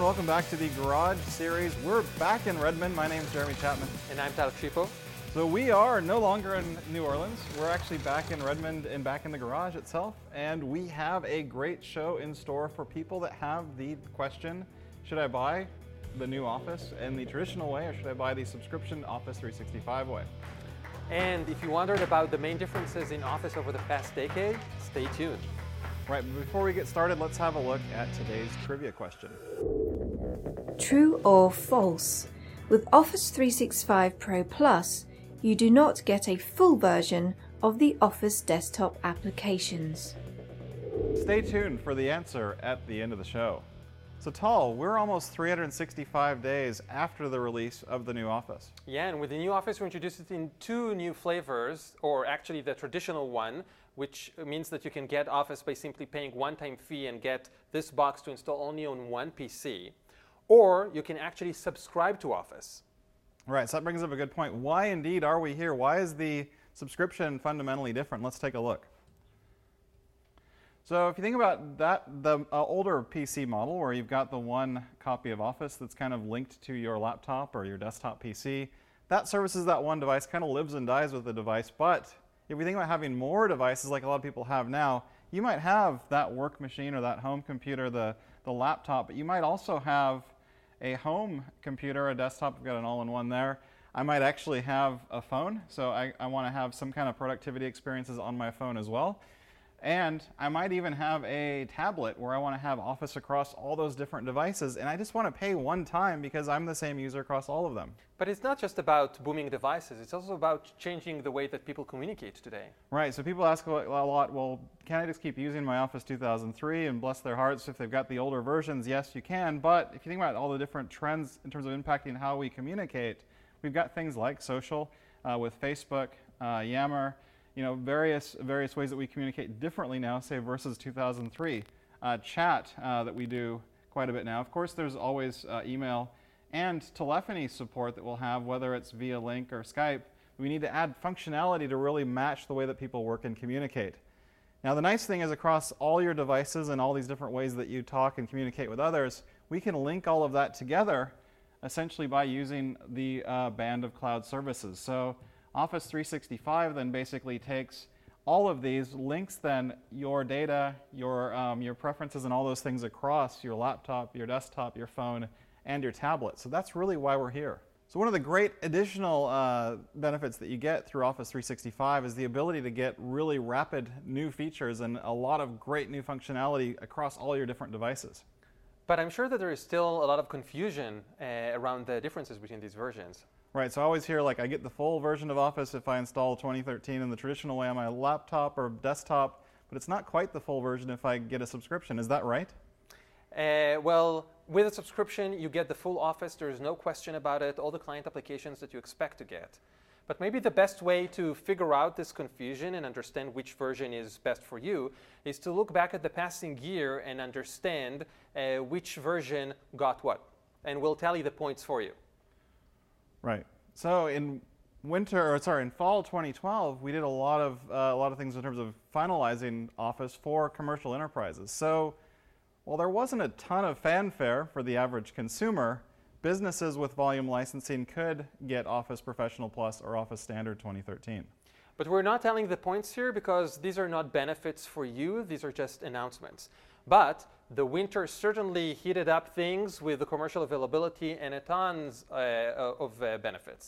welcome back to the Garage Series. We're back in Redmond. My name's Jeremy Chapman. And I'm Tyler Chipo. So we are no longer in New Orleans. We're actually back in Redmond and back in the garage itself. And we have a great show in store for people that have the question, should I buy the new Office in the traditional way or should I buy the subscription Office 365 way? And if you wondered about the main differences in Office over the past decade, stay tuned. Right, but before we get started, let's have a look at today's trivia question. True or false? With Office 365 Pro Plus, you do not get a full version of the Office desktop applications. Stay tuned for the answer at the end of the show. So Tal, we're almost 365 days after the release of the new Office. Yeah, and with the new Office, we introduced it in 2 new flavors, or actually the traditional one, which means that you can get Office by simply paying one-time fee and get this box to install only on one PC. Or you can actually subscribe to Office. Right, so that brings up a good point. Why indeed are we here? Why is the subscription fundamentally different? Let's take a look. So if you think about that, the older PC model where you've got the one copy of Office that's kind of linked to your laptop or your desktop PC, that services that one device, kind of lives and dies with the device. But if we think about having more devices like a lot of people have now, you might have that work machine or that home computer, the laptop, but you might also have a home computer, a desktop. We've got an all-in-one there. I might actually have a phone, so I want to have some kind of productivity experiences on my phone as well. And I might even have a tablet where I want to have Office across all those different devices, and I just want to pay one time because I'm the same user across all of them. But it's not just about booming devices, it's also about changing the way that people communicate today. Right, so people ask a lot, well, can I just keep using my Office 2003 and bless their hearts if they've got the older versions? Yes, you can, but if you think about all the different trends in terms of impacting how we communicate, we've got things like social with Facebook, Yammer, various ways that we communicate differently now, say versus 2003. Chat that we do quite a bit now. Of course, there's always email and telephony support that we'll have, whether it's via link or Skype. We need to add functionality to really match the way that people work and communicate. Now, the nice thing is across all your devices and all these different ways that you talk and communicate with others, we can link all of that together essentially by using the band of cloud services. So Office 365 then basically takes all of these, links then your data, your preferences and all those things across your laptop, your desktop, your phone, and your tablet. So that's really why we're here. So one of the great additional benefits that you get through Office 365 is the ability to get really rapid new features and a lot of great new functionality across all your different devices. But I'm sure that there is still a lot of confusion around the differences between these versions. Right, so I always hear I get the full version of Office if I install 2013 in the traditional way on my laptop or desktop, but it's not quite the full version if I get a subscription. Is that right? Well, with a subscription, you get the full Office. There's no question about it, all the client applications that you expect to get. But maybe the best way to figure out this confusion and understand which version is best for you is to look back at the passing year and understand which version got what. And we'll tally the points for you. Right. So in fall 2012, we did a lot of things in terms of finalizing Office for commercial enterprises. So while there wasn't a ton of fanfare for the average consumer, businesses with volume licensing could get Office Professional Plus or Office Standard 2013. But we're not telling the points here because these are not benefits for you. These are just announcements. But the winter certainly heated up things with the commercial availability and a tons of benefits.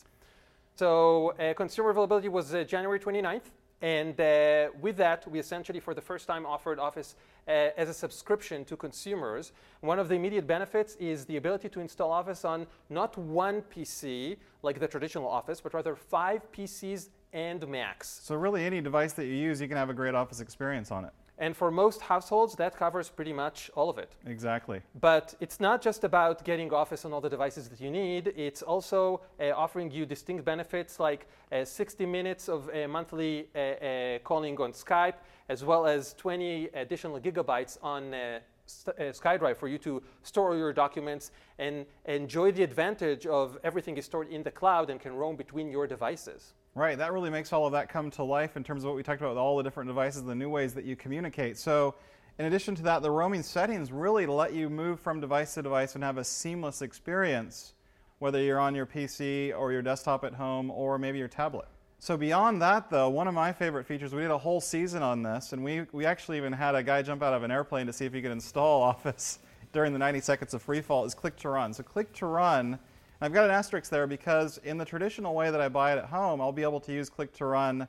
So consumer availability was January 29th. And with that, we essentially, for the first time, offered Office as a subscription to consumers. One of the immediate benefits is the ability to install Office on not one PC, like the traditional Office, but rather 5 PCs and Macs. So really any device that you use, you can have a great Office experience on it. And for most households, that covers pretty much all of it. Exactly. But it's not just about getting Office on all the devices that you need. It's also offering you distinct benefits like 60 minutes of monthly calling on Skype, as well as 20 additional gigabytes on SkyDrive for you to store your documents and enjoy the advantage of everything is stored in the cloud and can roam between your devices. Right, that really makes all of that come to life in terms of what we talked about with all the different devices, the new ways that you communicate. So In addition to that, the roaming settings really let you move from device to device and have a seamless experience, whether you're on your PC or your desktop at home or maybe your tablet. So beyond that, though, one of my favorite features, we did a whole season on this, and we actually even had a guy jump out of an airplane to see if he could install Office during the 90 seconds of free fall, is Click to Run. So Click to Run, I've got an asterisk there because in the traditional way that I buy it at home, I'll be able to use Click to Run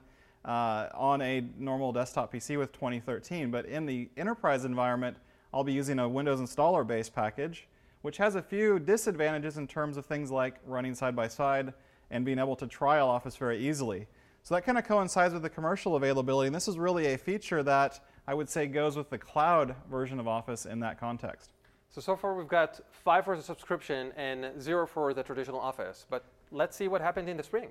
on a normal desktop PC with 2013. But in the enterprise environment, I'll be using a Windows installer-based package, which has a few disadvantages in terms of things like running side by side and being able to trial Office very easily. So that kind of coincides with the commercial availability, and this is really a feature that I would say goes with the cloud version of Office in that context. So far we've got 5 for the subscription and 0 for the traditional Office, but let's see what happened in the spring.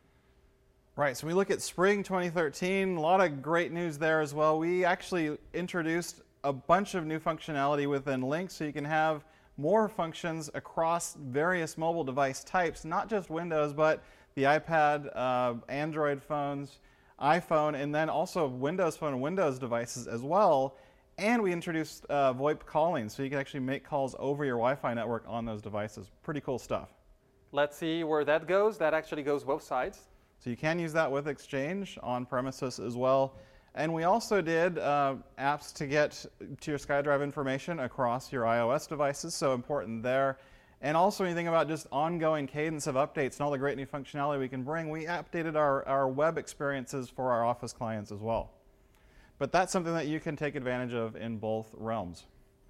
Right, so we look at spring 2013, a lot of great news there as well. We actually introduced a bunch of new functionality within Lync, so you can have more functions across various mobile device types, not just Windows, but the iPad, Android phones, iPhone, and then also Windows Phone and Windows devices as well. And we introduced VoIP calling, so you can actually make calls over your Wi-Fi network on those devices. Pretty cool stuff. Let's see where that goes. That actually goes both sides. So you can use that with Exchange on premises as well. And we also did apps to get to your SkyDrive information across your iOS devices, so important there. And also when you think about just ongoing cadence of updates and all the great new functionality we can bring, we updated our web experiences for our Office clients as well. But that's something that you can take advantage of in both realms.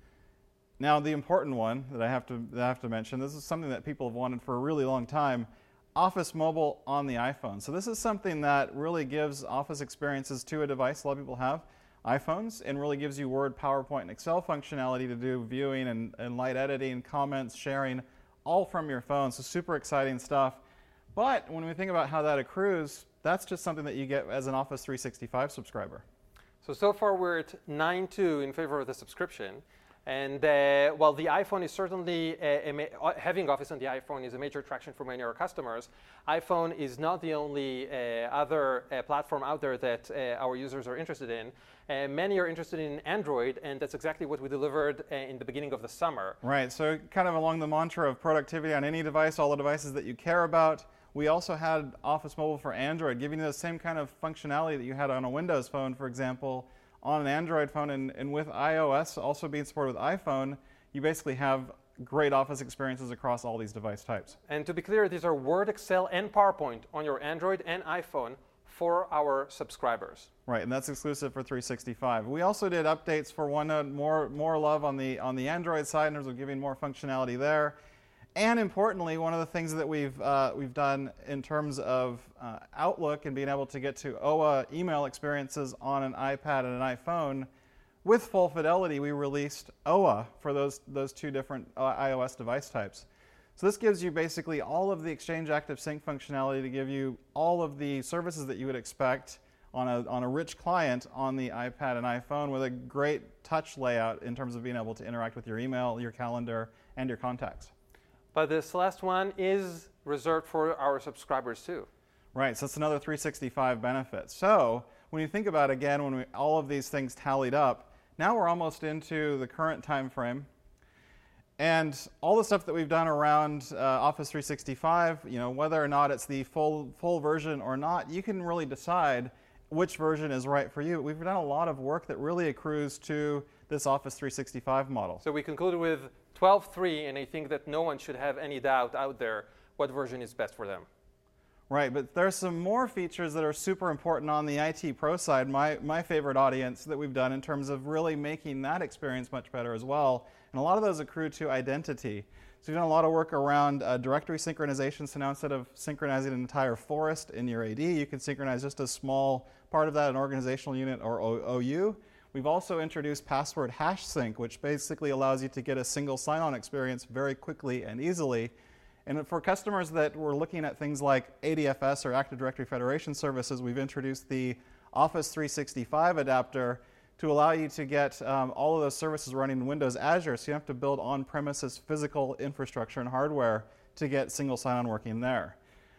Now the important one that I have to mention, this is something that people have wanted for a really long time, Office Mobile on the iPhone. So this is something that really gives Office experiences to a device. A lot of people have iPhones and really gives you Word, PowerPoint, and Excel functionality to do viewing and light editing, comments, sharing, all from your phone. So super exciting stuff. But when we think about how that accrues, that's just something that you get as an Office 365 subscriber. So far we're at 9.2 in favor of the subscription. And while the iPhone is certainly, having Office on the iPhone is a major attraction for many of our customers, iPhone is not the only other platform out there that our users are interested in. Many are interested in Android, and that's exactly what we delivered in the beginning of the summer. Right, so kind of along the mantra of productivity on any device, all the devices that you care about, we also had Office Mobile for Android, giving you the same kind of functionality that you had on a Windows phone, for example, on an Android phone, and with iOS also being supported with iPhone, you basically have great Office experiences across all these device types. And to be clear, these are Word, Excel, and PowerPoint on your Android and iPhone for our subscribers. Right, and that's exclusive for 365. We also did updates for OneNote, more love on the Android side in terms of giving more functionality there. And importantly, one of the things that we've done in terms of Outlook and being able to get to OA email experiences on an iPad and an iPhone, with full fidelity, we released OA for those two different iOS device types. So this gives you basically all of the Exchange Active Sync functionality to give you all of the services that you would expect on a rich client on the iPad and iPhone with a great touch layout in terms of being able to interact with your email, your calendar, and your contacts. But this last one is reserved for our subscribers too. Right, so it's another 365 benefit. So when you think about, again, when all of these things tallied up, now we're almost into the current time frame. And all the stuff that we've done around Office 365, whether or not it's the full version or not, you can really decide which version is right for you. We've done a lot of work that really accrues to this Office 365 model. So we concluded with 12.3, and I think that no one should have any doubt out there what version is best for them. Right, but there's some more features that are super important on the IT Pro side, my favorite audience, that we've done in terms of really making that experience much better as well. And a lot of those accrue to identity. So we've done a lot of work around directory synchronization. So now instead of synchronizing an entire forest in your AD, you can synchronize just a small part of that, an organizational unit or OU. We've also introduced password hash sync, which basically allows you to get a single sign-on experience very quickly and easily. And for customers that were looking at things like ADFS or Active Directory Federation services, we've introduced the Office 365 adapter to allow you to get all of those services running in Windows Azure, so you don't have to build on-premises physical infrastructure and hardware to get single sign-on working there.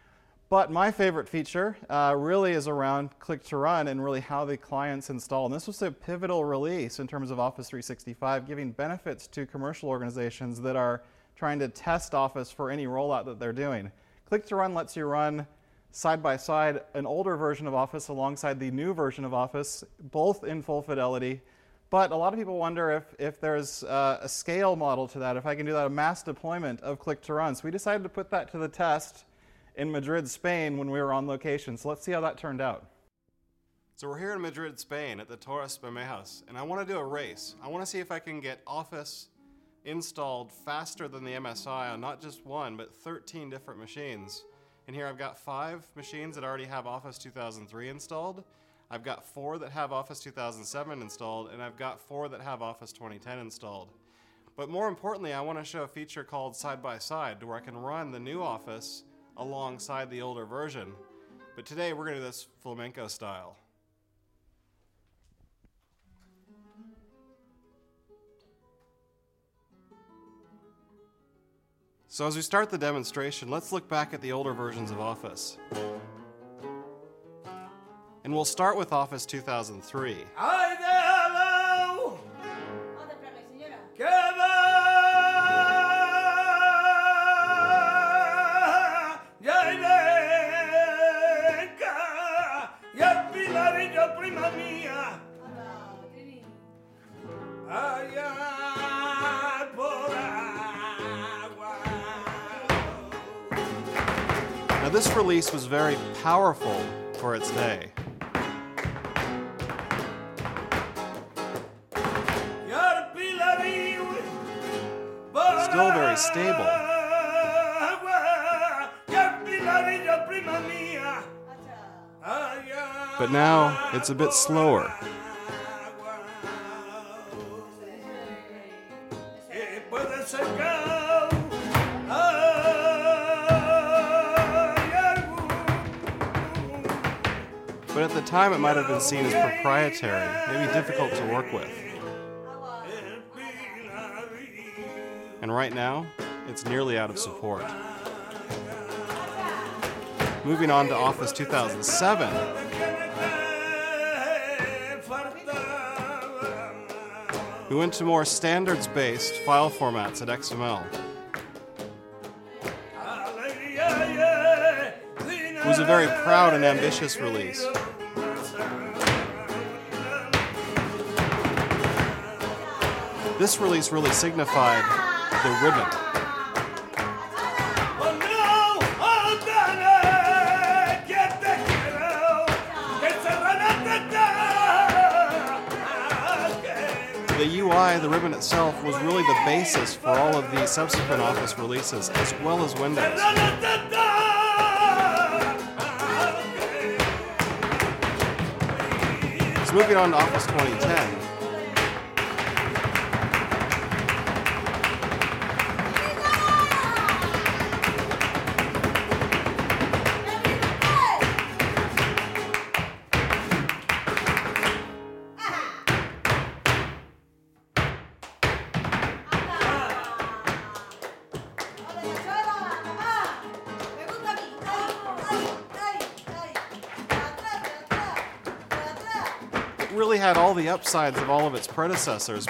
But my favorite feature really is around Click to Run and really how the clients install. And this was a pivotal release in terms of Office 365, giving benefits to commercial organizations that are trying to test Office for any rollout that they're doing. Click to Run lets you run side by side an older version of Office alongside the new version of Office, both in full fidelity. But a lot of people wonder if there's a scale model to that, if I can do that, a mass deployment of Click to Run. So we decided to put that to the test in Madrid, Spain when we were on location. So let's see how that turned out. So we're here in Madrid, Spain at the Torres Bermejas, and I want to do a race. I want to see if I can get Office installed faster than the MSI on not just one, but 13 different machines. And here I've got 5 machines that already have Office 2003 installed. I've got 4 that have Office 2007 installed, and I've got 4 that have Office 2010 installed. But more importantly, I want to show a feature called Side by Side, where I can run the new Office alongside the older version. But today we're going to do this flamenco style. So as we start the demonstration, let's look back at the older versions of Office. And we'll start with Office 2003. Now this release was very powerful for its day. Still very stable. But now it's a bit slower. But at the time it might have been seen as proprietary, maybe difficult to work with. And right now, it's nearly out of support. Moving on to Office 2007. We went to more standards-based file formats at XML. It was a very proud and ambitious release. This release really signified the ribbon. The UI, the ribbon itself, was really the basis for all of the subsequent Office releases, as well as Windows. So moving on to Office 2010. Really had all the upsides of all of its predecessors.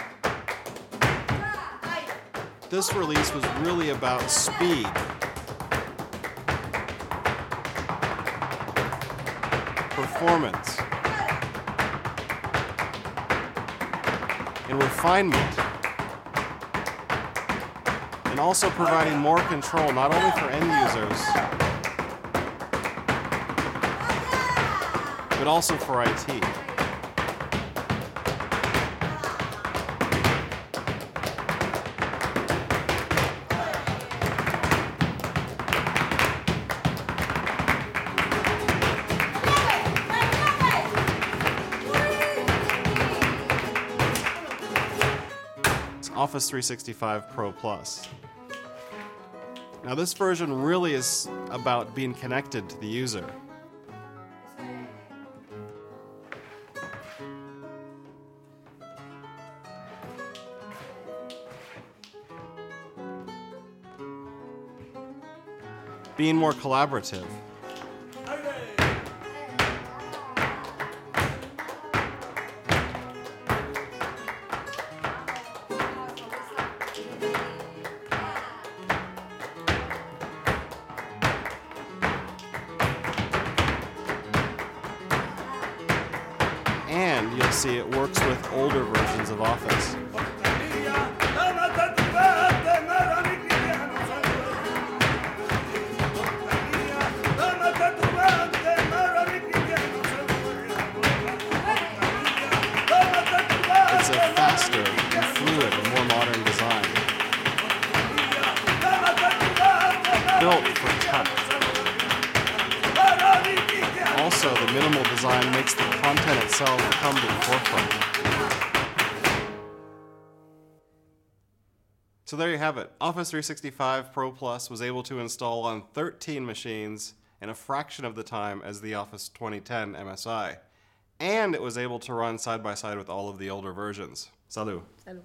This release was really about speed. Performance. And refinement. And also providing more control, not only for end users, but also for IT. Office 365 Pro Plus. Now this version really is about being connected to the user. Being more collaborative. you'll see it works with older versions of Office. It's a faster and fluid and more modern design. Built for touch. Also, the minimal design makes the content itself come to the forefront. So there you have it. Office 365 Pro Plus was able to install on 13 machines in a fraction of the time as the Office 2010 MSI. And it was able to run side by side with all of the older versions. Salut. Salut.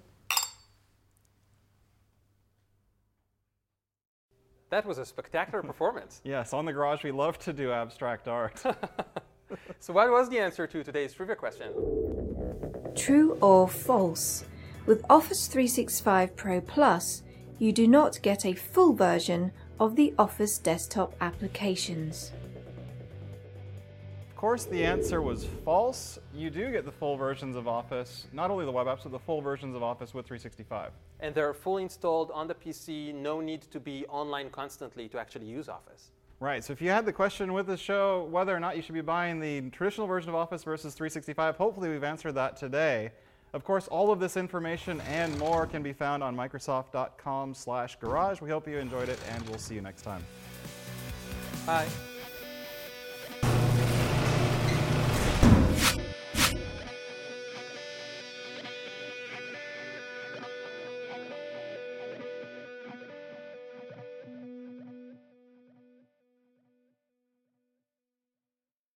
That was a spectacular performance. Yes, on the Garage, we love to do abstract art. So what was the answer to today's trivia question? True or false? With Office 365 Pro Plus, you do not get a full version of the Office desktop applications. Of course, the answer was false. You do get the full versions of Office, not only the web apps, but the full versions of Office with 365. And they're fully installed on the PC, no need to be online constantly to actually use Office. Right, so if you had the question with the show whether or not you should be buying the traditional version of Office versus 365, hopefully we've answered that today. Of course, all of this information and more can be found on Microsoft.com/garage. We hope you enjoyed it, and we'll see you next time. Bye.